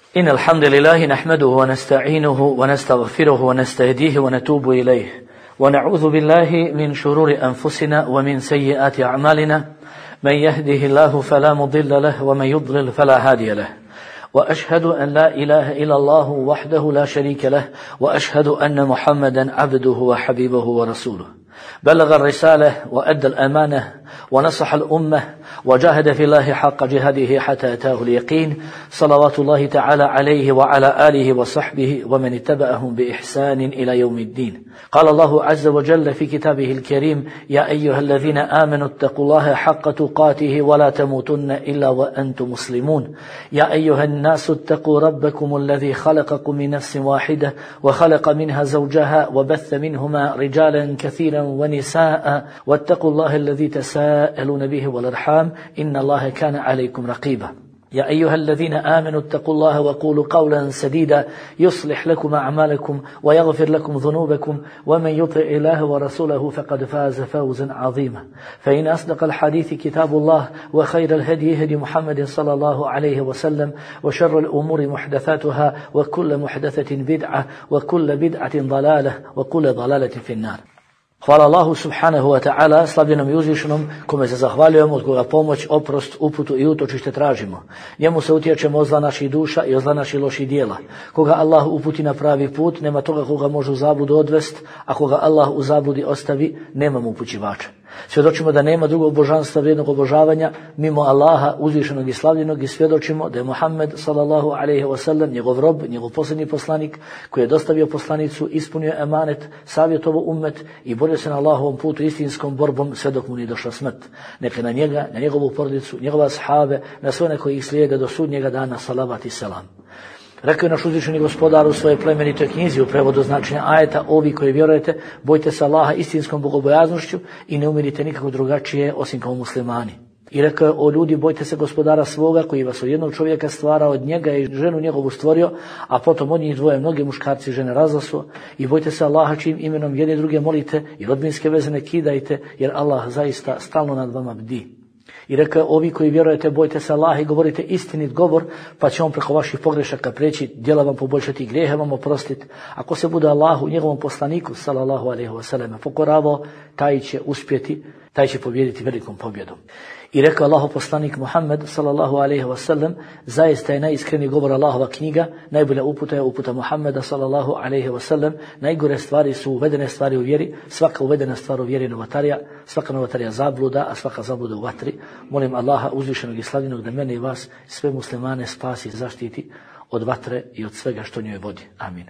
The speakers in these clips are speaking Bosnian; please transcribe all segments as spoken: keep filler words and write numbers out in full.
إن الحمد لله نحمده ونستعينه ونستغفره ونستهديه ونتوب إليه ونعوذ بالله من شرور أنفسنا ومن سيئات أعمالنا من يهده الله فلا مضل له ومن يضلل فلا هادي له وأشهد أن لا إله إلا الله وحده لا شريك له وأشهد أن محمدا عبده وحبيبه ورسوله بلغ الرسالة وأدى الأمانة ونصح الأمة وجاهد في الله حق جهاده حتى أتاه اليقين صلوات الله تعالى عليه وعلى آله وصحبه ومن اتبعهم بإحسان إلى يوم الدين. قال الله عز وجل في كتابه الكريم: يا أيها الذين آمنوا اتقوا الله حق تقاته ولا تموتن إلا وأنتم مسلمون. يا أيها الناس اتقوا ربكم الذي خلقكم من نفس واحدة وخلق منها زوجها وبث منهما رجالا كثيرا ونساء واتقوا الله الذي تساءلون به والأرحام إن الله كان عليكم رقيبا. يا أيها الذين آمنوا اتقوا الله وقولوا قولا سديدا يصلح لكم أعمالكم ويغفر لكم ذنوبكم ومن يطع الله ورسوله فقد فاز فوزا عظيما. فإن أصدق الحديث كتاب الله وخير الهدي هدي محمد صلى الله عليه وسلم وشر الأمور محدثاتها وكل محدثة بدعة وكل بدعة ضلالة وكل ضلالة في النار. Hvala Allahu subhanahu wa ta'ala, slavljenom i uzvišenom, kome se zahvaljujemo, od koga pomoć, oprost, uputu i utočište tražimo. Njemu se utječemo od zla naših duša i od zla naših loših dijela. Koga Allah uputi na pravi put, nema toga koga može u zabludu odvest, a koga Allah u zabludi ostavi, nema mu upućivača. Svjedočimo da nema drugog božanstva vrijednog obožavanja mimo Allaha uzvišenog i slavljenog i svjedočimo da je Muhammed sallallahu alejhi ve sellem njegov rob, njegov posljednji poslanik koji je dostavio poslanicu, ispunio emanet, savjetovao ummet i borio se na Allahovom putu istinskom borbom sve dok mu nije došla smrt. Neka na njega, na njegovu porodicu, njegove ashabe, na sve one koji ih slijede do sudnjega dana salavat i selam. Rekao je naš uzvišeni gospodar u svojoj plemenitoj knjizi u prevodu značenja ajeta: ovi koji vjerujete, bojte se Allaha istinskom bogobojaznošću i ne umirite nikako drugačije osim kao muslimani. I rekao je: o ljudi, bojte se gospodara svoga koji vas od jednog čovjeka stvara, od njega i ženu njegovu stvorio, a potom od njih dvoje mnoge muškarci i žene razasuo. I bojte se Allaha čijim imenom jedne druge molite i rodbinske veze ne kidajte, jer Allah zaista stalno nad vama bdi. I rekao: ovi koji vjerujete, bojte se Allaha i govorite istinit govor, pa će on preko vaših pogrešaka preći, djela vam poboljšati, grijehe vam oprostiti. Ako se bude Allahu, njegovom poslaniku sallallahu alejhi ve sellem pokoravao, taj će uspjeti, taj će pobijediti velikom pobjedom. I rekao Allahov poslanik Muhammed sallallahu alejhi ve sellem: zaista je najiskreniji govor Allahova knjiga, najbolja uputa je uputa Muhammeda sallallahu alejhi ve sellem. Najgore stvari su uvedene stvari u vjeri, svaka uvedena stvar u vjeri je novotarija, svaka novotarija zabluda, a svaka zabluda u vatri. Molim Allaha uzvišenog i slavljenog da mene i vas, sve muslimane, spasi i zaštiti od vatre i od svega što njoj vodi. Amin.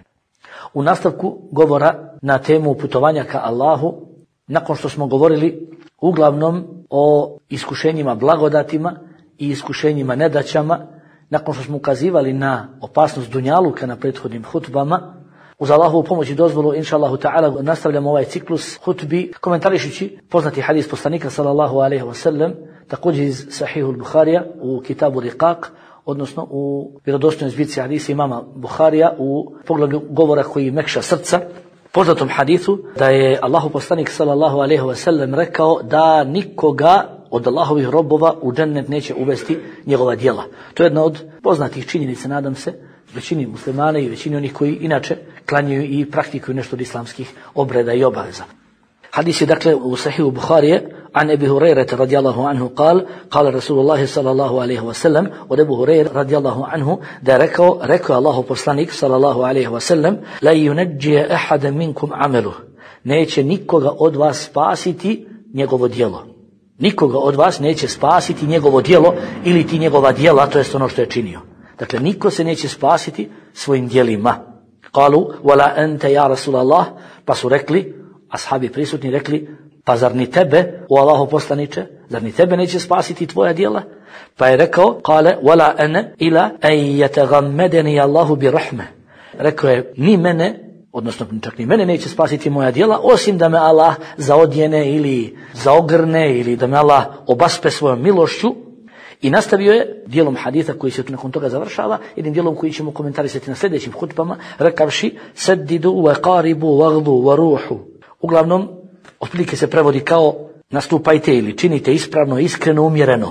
U nastavku govora na temu putovanja ka Allahu, nakon što smo govorili uglavnom o iskušenjima blagodatima i iskušenjima nedaćama, nakon što smo ukazivali na opasnost dunjaluka na prethodnim hutbama, uz Allahovu pomoć i dozvolu, inša Allahu ta'ala, nastavljamo ovaj ciklus hutbi komentarišući poznati hadis poslanika sallallahu alejhi ve sellem, također iz Sahihul Buharija u kitabu Riqaq, odnosno u vjerodostojnoj zbirci hadisa imama Buharija u poglavlju govora koji mekša srca, poznatom hadisu da je Allahu poslanik sallallahu alejhi ve sellem rekao da nikoga od Allahovih robova u džennet neće uvesti njegova djela. To je jedna od poznatih činjenica, nadam se, većini muslimana i većini onih koji inače klanjaju i praktikuju nešto od islamskih obreda i obaveza. Hadis je dakle u Sahihu Buharije an Ebi Hurajrata radijallahu anhu kal, kal Rasulullahi sallallahu alaihi wa sallam, od Ebu Hurajra radijallahu anhu da je rekao, rekao Allahu poslanik sallallahu alaihi wa sallam: la yunajjia ahada minkum amaluh, neće nikoga od vas spasiti njegovo djelo. Nikoga od vas neće spasiti njegovo djelo ili ti njegova djela, to jest ono što je činio. Dakle, niko se neće spasiti svojim djelima. Kalu, wala anta ya Rasulallah, pa su rekli, ashabi prisutni rekli: pa zar ni tebe, o Allahu poslaniče, zar ni tebe neće spasiti tvoja djela? Pa je rekao: kale, wala ana ila an yataghammadani Allahu bi rahme. Rekao je: ni mene, odnosno čak ni mene neće spasiti moja djela, osim da me Allah zaodjene ili zaogrne ili da me Allah obaspe svojom milošću. I nastavio je dijelom haditha koji se nakon toga završava, jednim dijelom koji ćemo komentarisati na sljedećim hutbama, rekavši: saddidu wa qaribu waghdu wa ruhu. Uglavnom, otprilike se prevodi kao nastupajte ili činite ispravno, iskreno, umjereno.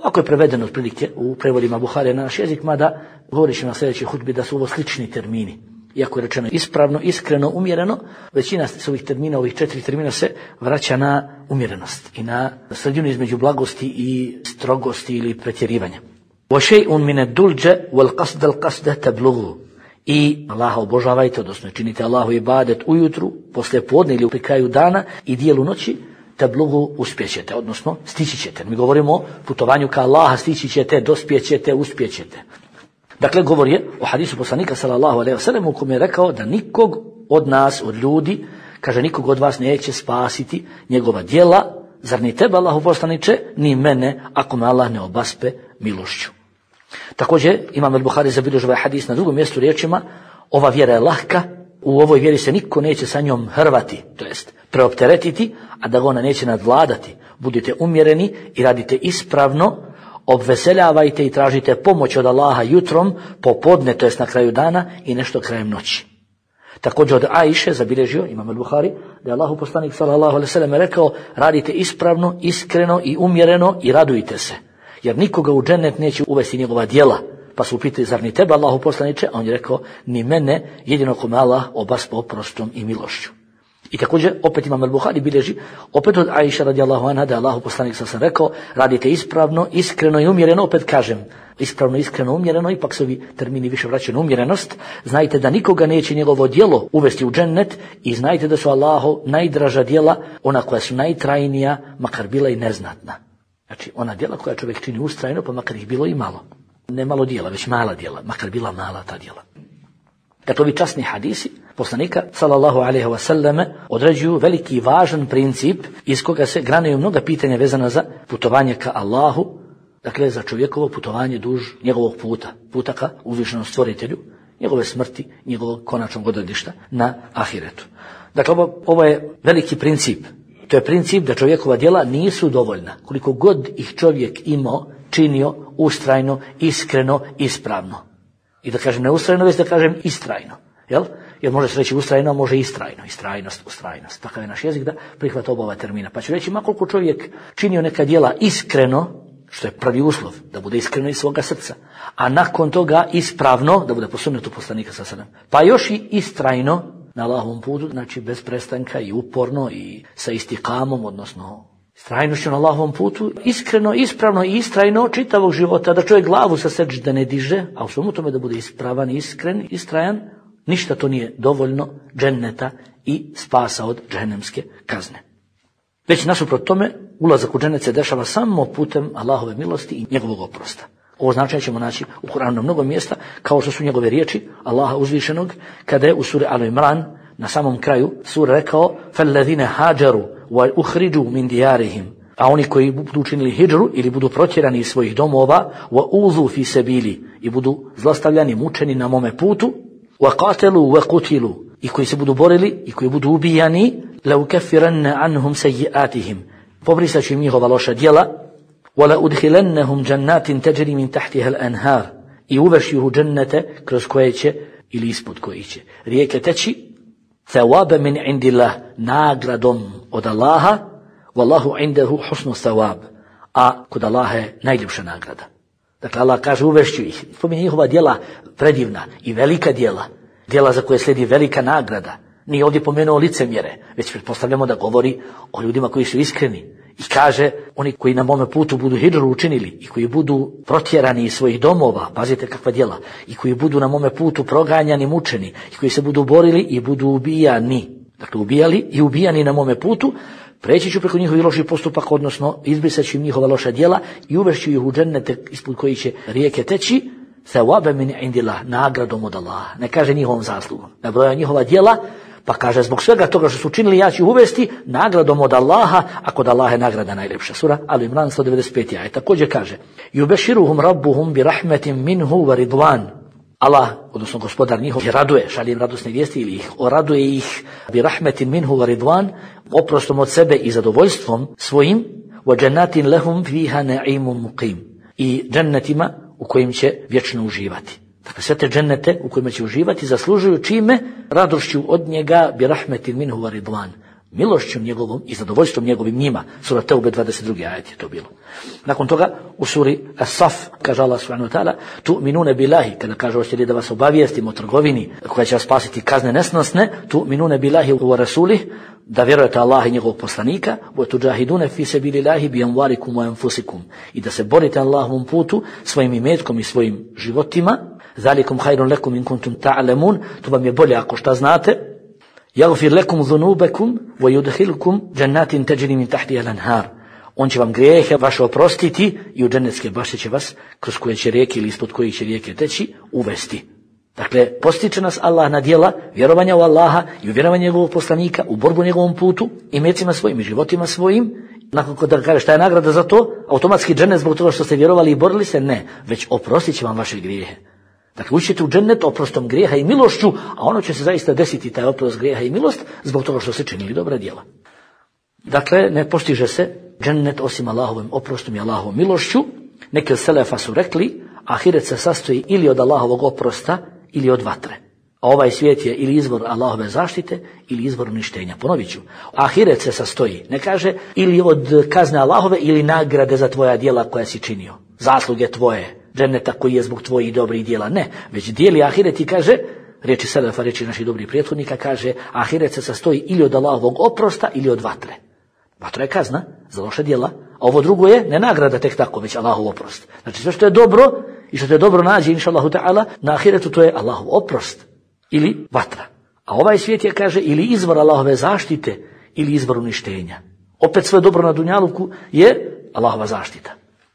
Ovako je prevedeno otprilike u prevodima Buharija na naš jezik, mada govorit ćemo na sljedećoj hudbi da su ovo slični termini. Iako je rečeno ispravno, iskreno, umjereno, većina s ovih termina, ovih četiri termina se vraća na umjerenost i na sredinu između blagosti i strogosti ili pretjerivanja. وَشَيْءٌ مِنَ الدُّلْجَ وَالْقَصْدَ الْقَصْدَ تَبْلُغُ. I Allaha obožavajte, odnosno činite Allahu ibadet ujutru, poslije podne ili pri kraju dana i dijelu noći, tablugu uspjećete, odnosno stići ćete. Mi govorimo o putovanju ka Allaha, stići ćete, dospjećete, uspjećete. Dakle, govor je o hadisu poslanika sallallahu alejhi ve sellem u kome je rekao da nikog od nas, od ljudi, kaže nikog od vas neće spasiti njegova djela, zar ni tebe Allahu poslaniče, ni mene, ako me Allah ne obaspe milošću. Također, Imam al-Buhari zabilježio ovaj hadis na drugom mjestu riječima, ova vjera je lahka, u ovoj vjeri se niko neće sa njom hrvati, to jest preopteretiti, a da ga ona neće nadvladati. Budite umjereni i radite ispravno, obveseljavajte i tražite pomoć od Allaha jutrom, popodne, to jest na kraju dana i nešto krajem noći. Također od Ajše zabilježio Imam al-Buhari da je Allahu poslanik sallallahu alejhi ve sellem rekao, radite ispravno, iskreno i umjereno i radujte se, jer nikoga u džennet neće uvesti njegova djela. Pa su upitali, zar ni tebe Allahu poslaniče? A on je rekao, ni mene, jedino kome Allah obaspa oprostom i milošću. I također, opet Imam al-Buhari bilježi, opet od Ajša radijallahu anha, da je Allahu poslanik sam rekao, radite ispravno, iskreno i umjereno, opet kažem, ispravno, iskreno, umjereno, ipak se ovi termini više vraćaju na umjerenost. Znajte da nikoga neće njegovo djelo uvesti u džennet i znajte da su Allahu najdraža djela, ona koja su najtrajnija, makar bila i neznatna. Znači, ona djela koja čovjek čini ustrajno, pa makar ih bilo i malo. Ne malo djela, već mala djela, makar bila mala ta djela. Dakle, ovi časni hadisi poslanika sallallahu alejhi ve selleme određuju veliki i važan princip iz koga se granaju mnoga pitanja vezana za putovanje ka Allahu, dakle za čovjekovo putovanje duž njegovog puta, puta ka uzvišenom stvoritelju, njegove smrti, njegovog konačnog odredišta na ahiretu. Dakle, ovo, ovo je veliki princip. To je princip da čovjekova djela nisu dovoljna. Koliko god ih čovjek imao, činio, ustrajno, iskreno, ispravno. I da kažem ne ustrajno, već da kažem istrajno. Jel? Jer može se reći ustrajno, a može istrajno. Istrajnost, ustrajnost. Takav je naš jezik da prihvata oba ova termina. Pa ću reći, makoliko čovjek činio neka djela iskreno, što je prvi uslov, da bude iskreno iz svoga srca, a nakon toga ispravno, da bude po sunnetu poslanika sallallahu alejhi ve sellem, pa još i istrajno na Allahovom putu, znači bez prestanka i uporno i sa istikamom, odnosno istrajnošću na Allahovom putu, iskreno, ispravno i istrajno čitavog života, da čovjek glavu sa sećde ne diže, a u svemu tome da bude ispravan, iskren, istrajan, ništa to nije dovoljno dženneta i spasa od džehennemske kazne. Već nasuprot tome, ulazak u džennet se dešava samo putem Allahove milosti i njegovog oprosta. Ovo značenje ćemo naći u Kur'anu na mnogo mjesta, kao što su njegove riječi Allaha uzvišenog, kada je u suri Al-Imran na samom kraju sura rekao فَالَّذِينَ هَاجَرُوا وَأُخْرِجُوا مِنْ دِيَارِهِمْ, a oni koji budu učinili hidžru ili budu protjerani iz svojih domova, وَأُوذُوا فِي سَبِيلِ, i budu zlostavljani, mučeni na mome putu, وَقَاتَلُوا وَقُتِلُوا, i koji se budu borili i koji budu ubijani, لَوْكَفِّرَنَّ عَنْهُمْ سَيِّئَاتِهِمْ, pobrisat ću im njihova loša djela, وَلَأُدْخِلَنَّهُمْ جَنَّاتٍ تَجْرِي مِنْ تَحْتِهَا الْأَنْهَارِ, i uveš ih u džennete kroz koje će ili ispod koji će rijeke teći, ثَوَابًا مِنْ عِنْدِ اللَّهِ, nagradom od Allaha, وَاللَّهُ عِنْدَهُ حُسْنُ ثَوَابِ, a kod Allaha je najljepša nagrada. Dakle, Allah kaže uvešću ih, spominje njihova djela predivna i velika djela, djela za koje slijedi velika nagrada. Nije ovdje pomenuo licemjere, već pretpostavljamo da govori o ljudima koji su iskreni. I kaže, oni koji na mome putu budu hidžru učinili i koji budu protjerani iz svojih domova, pazite kakva djela, i koji budu na mome putu proganjani, mučeni, i koji se budu borili i budu ubijani. Dakle, ubijali i ubijani na mome putu, preći ću preko njihovih loših postupaka, odnosno izbrisat ću im njihova loša djela i uvešću ih u džennete ispod koji će rijeke teći, thawaban min indillah, nagradom od Allaha. Ne kaže njihovom zaslugom, nabroja njihova djela, pa kaže zbog svega toga što su učinili ja ću uvesti nagradom od Allaha, a kod Allaha je nagrada najljepša. Sura Al-Imran sto devedeset peti ajet. Također kaže: "Yubashiruhum rabbuhum bi rahmetin minhu wa ridwan." Allah, odnosno gospodar njihov, raduje, šalje im radosne vijesti ili ih oraduje ih bi rahmetin minhu wa ridwan, oprostom od sebe i zadovoljstvom svojim, wa jannatin lahum fiha na'imun muqim, i džennetima u kojim će vječno uživati. Dakle, sve te džennete u kojima će uživati zaslužuju čime? Radošću od njega bi rahmetin minhu wa ridwan, milošću njegovom i zadovoljstvom njegovim njima. Sura Teube dvadeset drugi ajet je to bilo. Nakon toga u suri As-Saf kaže Allah subhanahu wa ta'ala tu'minune billahi, kada kaže hoćete da vas obavijestimo o trgovini koja će vas spasiti kazne nesnosne, tu'minune billahi wa rasulih, da vjerujete Allah i njegovog poslanika, wa tujahidune fi sabilillahi bi amwalikum wa anfusikum, i da se borite Allahovom putu svojim imetkom i svojim životima. Zalikum khairun lakum in kuntum ta'lamun, to vam je bolje ako šta znate. Yaghfir lakum dhunubakum wa yudkhilukum jannatin tajri min tahtiha al-anhar. On će vam grijehe vaše oprostiti i u džennetske bašće će vas, kroz koje će rijeke ili ispod kojih će rijeke teći, uvesti. Dakle, postiče nas Allah na djela vjerovanja u Allaha i u vjerovanje njegovog poslanika, u borbu njegovom putu, imecima svojim i životima svojim. Nakon da kaže šta je nagrada za to, automatski džennet zbog toga što ste vjerovali i borili se, ne, već oprostit će vam vaše grijehe. Dakle, ućete u džennet oprostom grijeha i milošću, a ono će se zaista desiti, taj oprost grijeha i milost, zbog toga što ste činili dobra djela. Dakle, ne postiže se džennet osim Allahovim oprostom i Allahovom milošću. Neki od selefa su rekli, ahiret se sastoji ili od Allahovog oprosta ili od vatre. A ovaj svijet je ili izvor Allahove zaštite ili izvor uništenja. Ponovit ću, ahiret se sastoji, ne kaže, ili od kazne Allahove ili nagrade za tvoja djela koja si činio, zasluge tvoje, dženneta koji je zbog tvojih dobrih djela. Ne, već dijeli ahiret i kaže, riječi selefa, riječi naših dobrih prethodnika, kaže, ahiret se sastoji ili od Allahovog oprosta ili od vatre. Vatra je kazna za loše djela, a ovo drugo je ne nagrada tek tako, već Allahov oprost. Znači sve što je dobro i što te dobro nađe, inša Allahu ta'ala, na ahiretu to je Allahov oprost ili vatra. A ovaj svijet je, kaže, ili izvor Allahove zaštite ili izvor uništenja. Opet sve dobro na dunjaluku je Allahova zaštita.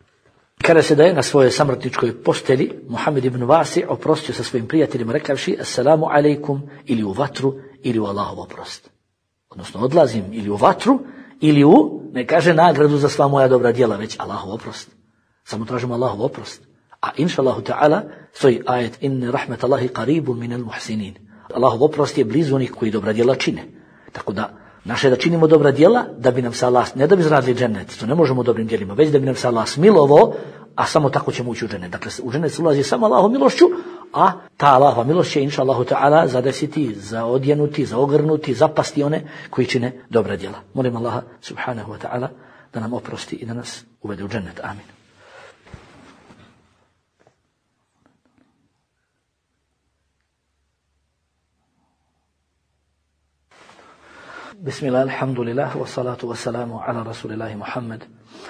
Kada se daje na svojoj samrtničkoj postelji, Muhammed ibn Vasi oprostio sa svojim prijateljima rekavši assalamu alaikum, ili u vatru ili u Allahov oprost. Odnosno odlazim ili u vatru ili u, ne kaže nagradu za sva moja dobra djela, već Allahov oprost. Samo tražimo Allahov oprost. A inša Allahu ta'ala stoji ajet inne rahmetallahi qaribun minal muhsinin. Allahov oprost je blizu onih koji dobra djela čine. Tako da naše da činimo dobra djela, da bi nam se Allah, ne da bi zaradili džennet, to ne možemo dobrim djelima, već da bi nam se Allah smilovao, a samo tako ćemo ući u džennet. Dakle, u džennet se ulazi samo Allahom milošću, a ta Allahova milošć će, inša Allahu ta'ala, zadesiti, zaodjenuti, zaogrnuti, zapasti one koji čine dobra djela. Molim Allaha subhanahu wa ta'ala da nam oprosti i da nas uvede u džennet. Amin. Bismillah, alhamdulillah, wa salatu wa salamu ala rasulillahi Muhammad.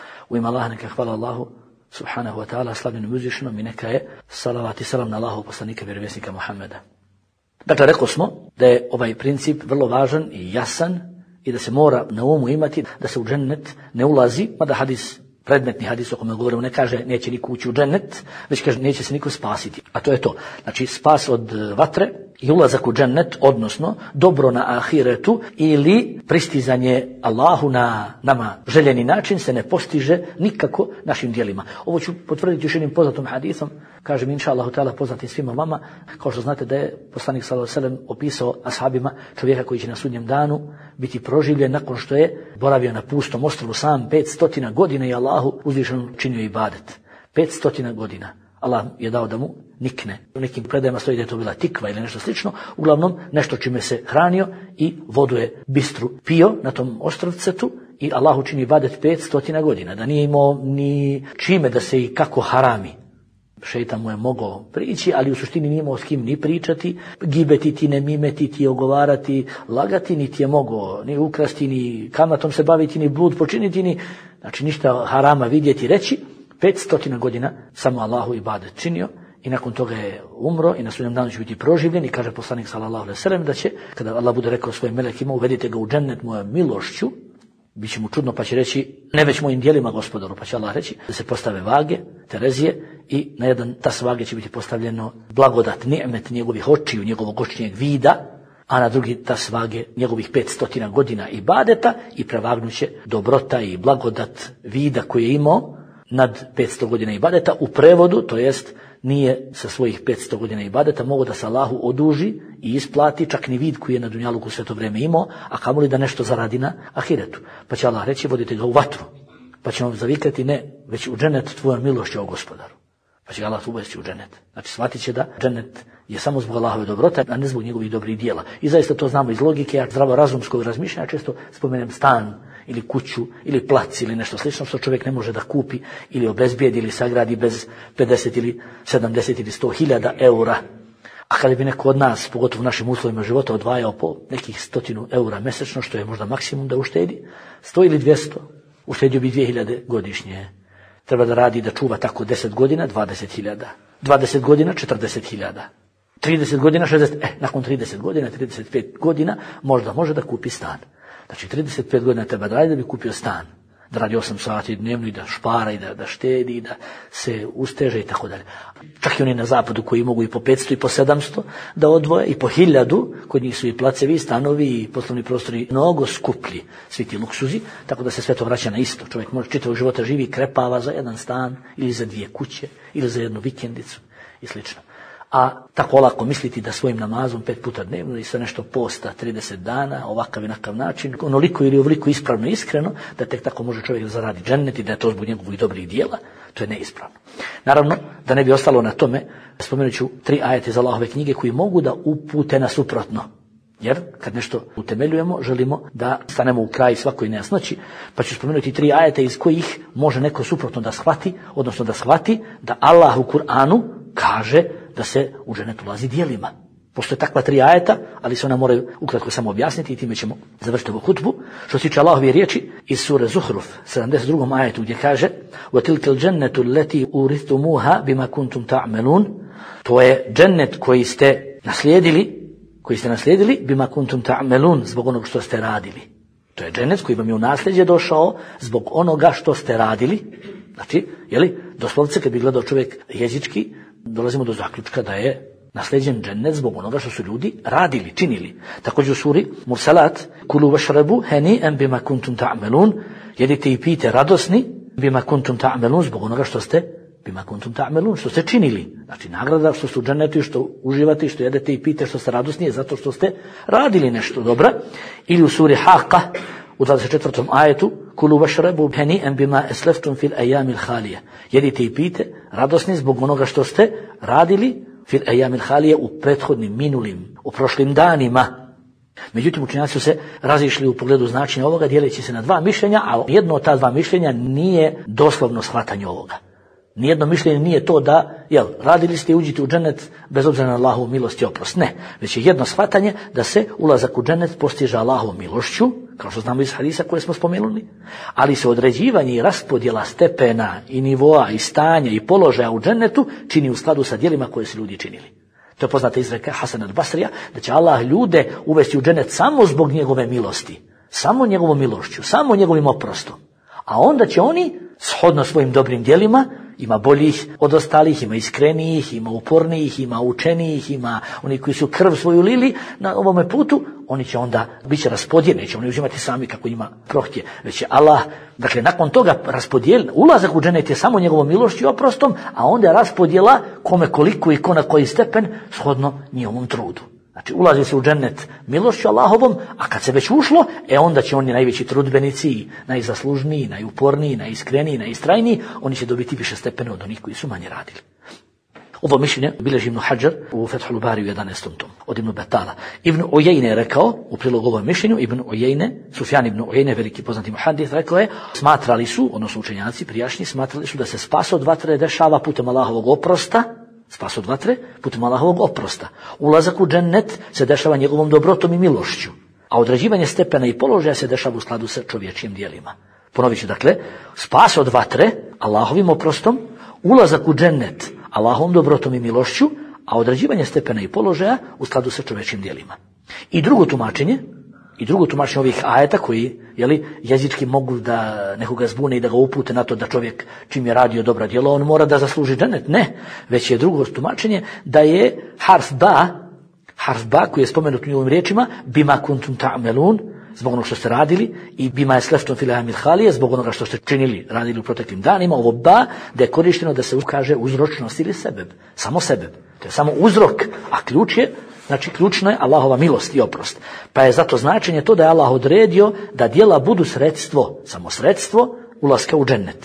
U ime Allaha neka hvala Allahu subhanahu wa ta'ala, slavljenom i uzvišenom, i neka je salavat i salam na Allahu poslanika vjerovjesnika Muhammeda. Dakle, rekli smo da je ovaj princip vrlo važan i jasan i da se mora na umu imati da se u džennet ne ulazi, mada hadis, predmetni hadis o kome govorimo, ne kaže neće niko ući u džennet, već kaže neće se niko spasiti. A to je to. Znači spas od vatre i ulazak u džennet, odnosno dobro na ahiretu ili pristizanje Allahu na nama željeni način se ne postiže nikako našim djelima. Ovo ću potvrditi još jednim poznatom hadisom, kažem inša Allahu ta'ala poznatim svima vama, kao što znate da je poslanik sallallahu alejhi ve sellem opisao ashabima čovjeka koji će na sudnjem danu biti proživljen nakon što je boravio na pustom ostrvu sam pet stotina godina i Allahu uzvišenom činio ibadet. pet stotina godina. Allah je dao da mu nikne. U nekim predajama stoji da je to bila tikva ili nešto slično, uglavnom nešto čime se hranio i vodu je bistru pio na tom ostrvcetu i Allah učini ibadet pet stotina godina, da nije imao ni čime da se i kako harami. Šejtan mu je mogao prići, ali u suštini nije imao s kim ni pričati, gibetiti, ne mimetiti, ogovarati, lagati, niti je mogao ni ukrasti, ni kamatom se baviti, ni blud počiniti, ni, znači ništa harama vidjeti i reći. pet stotina godina samo Allahu ibadet činio i nakon toga je umro i na sudnjem danu će biti proživljen i kaže poslanik sallallahu alejhi ve sellem da će, kada Allah bude rekao svojim melekima uvedite ga u džennet mojom milošću, bit će mu čudno pa će reći ne već mojim djelima gospodaru, pa će Allah reći da se postave vage, terezije i na jedan tas vage će biti postavljeno blagodat, ni'met njegovih očiju, njegovog očnijeg vida, a na drugi tas vage njegovih pet stotina godina ibadeta i prevagnuće dobrota i blagodat vida koje je imao nad petsto godina ibadeta. U prevodu, to jest nije sa svojih petsto godina ibadeta mogo da se Allahu oduži i isplati čak ni vid koji je na dunjaluku sve to vrijeme imao, a kamoli da nešto zaradi na ahiretu. Pa će Allah reći vodite ga u vatru, pa će vam zavikati ne, već u džennet tvojom milošću o gospodaru. Pa će Allah uvesti u džennet. Znači shvatit će da džennet je samo zbog Allahove dobrote, a ne zbog njegovih dobrih dijela. I zaista to znamo iz logike, ja zdravorazumskog razmišljanja često spomenem stan ili kuću ili plac ili nešto slično što čovjek ne može da kupi ili obezbijedi ili sagradi bez pedeset ili sedamdeset ili sto hiljada eura. A kada bi neko od nas, pogotovo u našim uslovima života, odvajao po nekih stotinu eura mjesečno, što je možda maksimum da uštedi, sto ili dvjesto, uštedio bi dvije hiljade godišnje. Treba da radi, da čuva tako deset godina, dvadeset hiljada. dvadeset godina, četrdeset hiljada. trideset godina, šezdeset, eh, nakon trideset godina, trideset pet godina, možda može da kupi stan. Znači, trideset pet godina treba da radi da bi kupio stan. Da radi osam sati dnevno i da špara i da, da štedi i da se usteže i tako dalje. Čak i oni na zapadu koji mogu i po petsto i po sedamsto da odvoje i po hiljadu, kod njih su i placevi, i stanovi i poslovni prostori mnogo skuplji, svi ti luksuzi, tako da se sve to vraća na isto. Čovjek može čitavog života živi i krepava za jedan stan ili za dvije kuće ili za jednu vikendicu i slično. A tako lako misliti da svojim namazom pet puta dnevno i sve nešto posta trideset dana, ovakav i nakav način, onoliko ili ovoliko ispravno i iskreno, da tek tako može čovjek da zaradi džennet i da je to zbog njegovih dobrih dijela, to je neispravno. Naravno, da ne bi ostalo na tome, spomenut ću tri ajete iz Allahove knjige koji mogu da upute na suprotno. Jer kad nešto utemeljujemo, želimo da stanemo u kraj svakoj nejasnoći, pa ću spomenuti tri ajete iz kojih može neko suprotno da shvati, odnosno da shvati da Allah u Kur'anu kaže da se u džennet ulazi djelima. Postoje takva tri ajeta, ali se ona moraju ukratko samo objasniti i time ćemo završiti ovu hutbu. Što se tiče Allahove riječi iz sure Zuhruf, sedamdeset drugom ajetu gdje kaže وَتِلْكَ الْجَنَّةُ الَّتِي أُورِثْتُمُوهَا بِمَا كُنْتُمْ تَعْمَلُونَ. To je džennet koji ste naslijedili, koji ste naslijedili bima kuntum ta'melun, zbog onog što ste radili. To je džennet koji vam je u nasljeđe došao zbog onoga što ste radili. Znači, jeli, doslovce kad bi gledao čovjek jezički, dolazimo do zaključka da je naslijeđen džennet zbog onoga što su ljudi radili, činili. Također u suri Mursalat, kulu vašrabu heni'an bima kuntum ta'melun, jedite i pijte radosni bima kuntum ta'melun, zbog onoga što ste bima kuntum ta'melun, što ste činili. Znači nagrada što ste u džennetu i što uživate i što jedete i pijete, što ste radosni je zato što ste radili nešto dobro. Ili u suri Haqa u dvadeset četvrtom ajetu kulu vašrabu heni'an bima esleftum fil ayamil khalije. Jedite i pijte radosni zbog onoga što ste radili fil ayamil khalije u prethodnim, minulim, u prošlim danima. Međutim, učenjaci su se razišli u pogledu značenja ovoga, dijeleći se na dva mišljenja, a jedno od ta dva mišljenja nije doslovno shvatanje ovoga. Nijedno mišljenje nije to da, jel, radili ste i uđite u džennet bez obzira na Allahovu milost i oprost. Ne, već je jedno shvatanje da se ulazak u džennet postiže Allahovom milošću, kao što znamo iz hadisa koje smo spomenuli, ali se određivanje i raspodjela stepena i nivoa i stanja i položaja u džennetu čini u skladu sa djelima koje su ljudi činili. To je poznata izreka Hasan al-Basrija, da će Allah ljude uvesti u džennet samo zbog njegove milosti, samo njegovom milošću, samo njegovim oprostom. A onda će oni, shodno svojim dobrim djelima, ima boljih od ostalih, ima iskrenijih, ima upornijih, ima učenijih, ima oni koji su krv svoju lili na ovome putu, oni će onda bit će raspodijeli, neće oni uzimati sami kako njima prohtje, već će Allah, dakle nakon toga raspodijeli, ulazak u džennet je samo njegovom milošću i oprostom, a onda raspodjela kome koliko i ko na koji stepen shodno njihovom trudu. Znači ulazi se u džennet milošću Allahovom, a kad se već ušlo, e onda će oni najveći trudbenici, najzaslužniji, najuporniji, najiskreniji, najistrajniji, oni će dobiti više stepene od onih koji su manje radili. Ovo mišljenje bilježi Ibn Hajar u Fethul Bari u jedanaestom tomu od Ibn Batala. Ibn Ujejne je rekao u prilogu ovom mišljenju, Ibn Ujejne, Sufjan ibn Ujejne, veliki poznati muhadis, rekao je, smatrali su, odnosno učenjaci prijašnji, smatrali su da se spas od vatre dešava putem Allahovog oprosta, spas od vatre putem Allahovog oprosta. Ulazak u džennet se dešava njegovom dobrotom i milošću, a određivanje stepena i položaja se dešava u skladu sa čovječjim djelima. Ponovit ću, dakle, spas od vatre Allahovim oprostom, ulazak u džennet Allahovom dobrotom i milošću, a određivanje stepena i položaja u skladu sa čovječjim djelima. I drugo tumačenje, i drugo tumačenje ovih ajeta koji, jeli, jezički mogu da nekoga zbune i da ga upute na to da čovjek čim je radio dobra djela, on mora da zasluži džennet. Ne, već je drugo tumačenje da je harf ba, harf ba koji je spomenut u njegovim riječima, bima kuntum ta'melun, zbog onog što ste radili, i bima je sleftom fil ayamil khalije, zbog onoga što ste činili, radili u proteklim danima, ovo ba, da je korišteno da se ukaže uzročnost ili sebeb, samo sebeb. To je samo uzrok, a ključ je, znači ključno je Allahova milost i oprost. Pa je zato značenje to da je Allah odredio da djela budu sredstvo, samo sredstvo ulaska u džennet.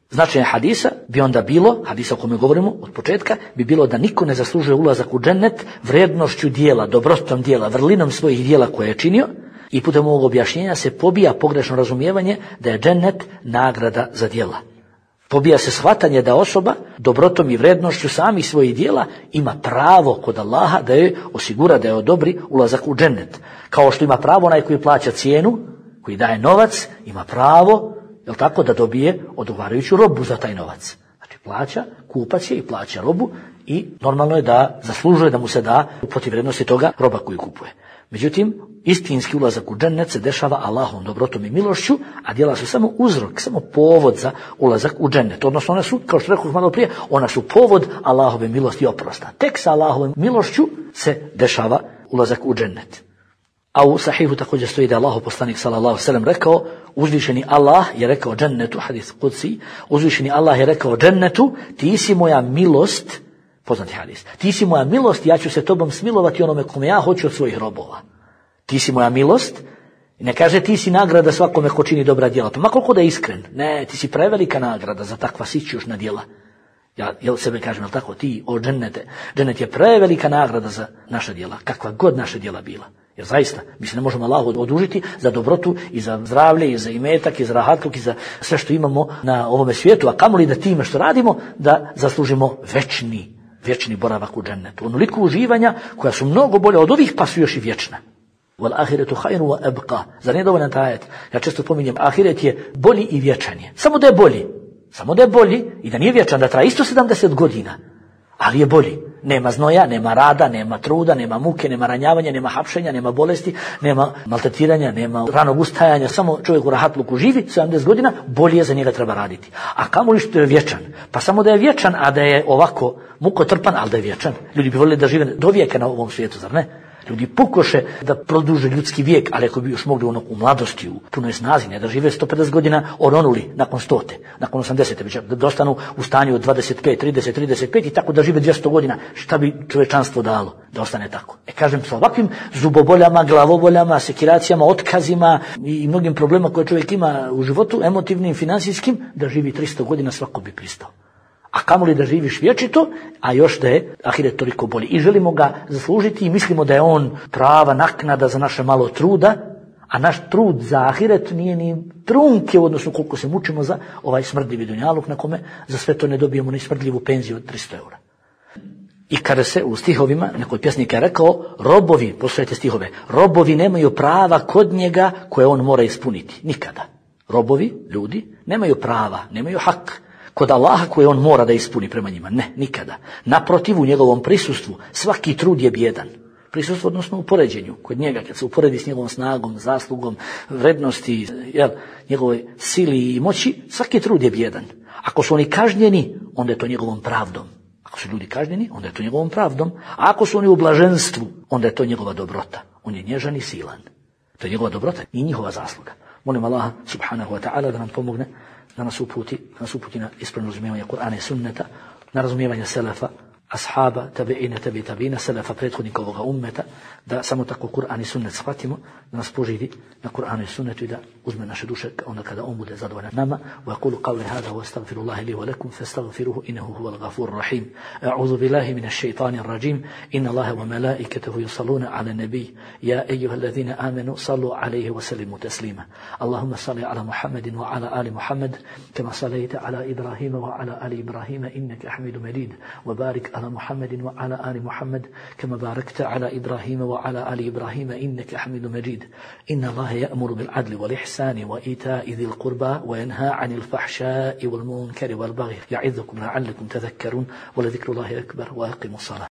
Značenje hadisa bi onda bilo, hadisa o kome govorimo od početka, bi bilo da niko ne zaslužuje ulazak u džennet vrednošću dijela, dobrotom dijela, vrlinom svojih dijela koje je činio, i putem ovog objašnjenja se pobija pogrešno razumijevanje da je džennet nagrada za djela. Pobija se shvatanje da osoba dobrotom i vrednošću samih svojih dijela ima pravo kod Allaha da joj osigura, da joj odobri ulazak u džennet. Kao što ima pravo onaj koji plaća cijenu, koji daje novac, ima pravo, jel tako, da dobije odgovarajuću robu za taj novac. Znači plaća, kupac je i plaća robu i normalno je da zaslužuje da mu se da protiv vrednosti toga roba koju kupuje. Međutim, istinski ulazak u džennet se dešava Allahom dobrotom i milošću, a djela su samo uzrok, samo povod za ulazak u džennet. Odnosno one su, kao što rekao malo prije, ona su povod Allahove milosti i oprosta. Tek sa Allahovom milošću se dešava ulazak u džennet. A u sahihu također stoji da je Allahov poslanik sallallahu alejhi ve sellem rekao, uzvišeni Allah je rekao džennetu, hadis kudsi, uzvišeni Allah je rekao džennetu, ti si moja milost, poznati hadis, ti si moja milost, ja ću se tobom smilovati onome kome ja hoću od svojih robova. Ti si moja milost, ne kaže ti si nagrada svakome ko čini dobra djela, pa ma koliko da je iskren, ne, ti si prevelika nagrada za takva sićušna djela. Ja jel sebe kažem, jel tako, ti o džennete, džennet je prevelika nagrada za naša djela, kakva god naša djela bila. Jer zaista, mi se ne možemo Allahu odužiti za dobrotu i za zdravlje i za imetak i za rahatluk i za sve što imamo na ovome svijetu, a kamoli da time što radimo, da zaslužimo večni, vječni boravak u džennetu. Onoliko uživanja koja su mnogo bolje od ovih, pa su još i vječna. Wal ahiretu khairu wa abqa. Zar nije dovoljan taj ajet? Ja često pominjem, ahiret je bolji i vječan je. Samo da je bolji. Samo da je bolji i da nije vječan, da traje isto sedamdeset godina. Ali je bolji. Nema znoja, nema rada, nema truda, nema muke, nema ranjavanja, nema hapšenja, nema bolesti, nema maltretiranja, nema ranog ustajanja. Samo čovjek u rahatluku živi sedamdeset godina, bolje za njega treba raditi. A kamoli što je vječan? Pa samo da je vječan, a da je ovako mukotrpan, ali da je vječan. Ljudi bi voljeli da žive do vijeka na ovom svijetu, zar ne? Ljudi pukoše da produže ljudski vijek, ali ako bi još mogli ono u mladosti, u punoj snazi, ne da žive sto pedeset godina oronuli nakon stote, nakon osamdesete, već da dostanu u stanju od dvadeset pet, trideset, trideset pet i tako da žive dvjesto godina. Šta bi čovječanstvo dalo da ostane tako? E kažem, sa ovakvim zuboboljama, glavoboljama, sekiracijama, otkazima i mnogim problemima koje čovjek ima u životu, emotivnim, financijskim, da živi tristo godina svako bi pristao. A kamoli da živiš vječito, a još da je ahiret toliko bolji. I želimo ga zaslužiti i mislimo da je on prava naknada za naše malo truda, a naš trud za ahiret nije ni trunke u odnosu koliko se mučimo za ovaj smrdljivi dunjaluk na kome za sve to ne dobijemo ni smrdljivu penziju od tristo eura. I kada se u stihovima, nekoj pjesnik je rekao, robovi, poslušajte stihove, robovi nemaju prava kod njega koje on mora ispuniti. Nikada. Robovi, ljudi, nemaju prava, nemaju hak kod Allaha koje on mora da ispuni prema njima. Ne, nikada. Naprotiv, u njegovom prisustvu svaki trud je bijedan. Prisustvo, odnosno u poređenju kod njega, kad se uporedi s njegovom snagom, zaslugom, vrednosti, jel, njegovoj sili i moći, svaki trud je bijedan. Ako su oni kažnjeni, onda je to njegovom pravdom. Ako su ljudi kažnjeni, onda je to njegovom pravdom. A ako su oni u blaženstvu, onda je to njegova dobrota. On je nježan i silan. To je njegova dobrota i njihova zasluga. Molim Allaha subhanahu wa ta'ala da nam pomogne, da nas uputi, da nas uputi na ispravno razumijevanje Kur'ana i sunneta, na razumijevanje selefa, ashaba, tabi'ina, tabi tabi'ina, selefa prethodnika ovoga ummeta, da samo tako Kur'an i sunnet shvatimo, da nas poživi na Kur'anu i sunnetu i da uzme naše duše onda kada on bude zadovoljan nama. Wa aqulu qawli hadha wa astaghfirullaha li wa lakum fastaghfiruhu innahu huwal ghafurur rahim. A'udhu billahi minash shaitanir rajim. Inna Allaha wa malaikatahu yusalluna 'alan nabiy. Ya ayyuhalladhina amanu sallu 'alayhi wa sallimu taslima. Allahumma salli 'ala Muhammadin wa 'ala ali Muhammad kama sallaita 'ala Ibrahim wa 'ala ali Ibrahim innaka Hamidum Majid. Wa barik على محمد وعلى آل محمد كما باركت على إبراهيم وعلى آل إبراهيم إنك حميد مجيد إن الله يأمر بالعدل والإحسان وإيتاء ذي القربى وينهى عن الفحشاء والمنكر والبغي يعظكم لعلكم تذكرون ولذكر الله أكبر وأقيموا الصلاة.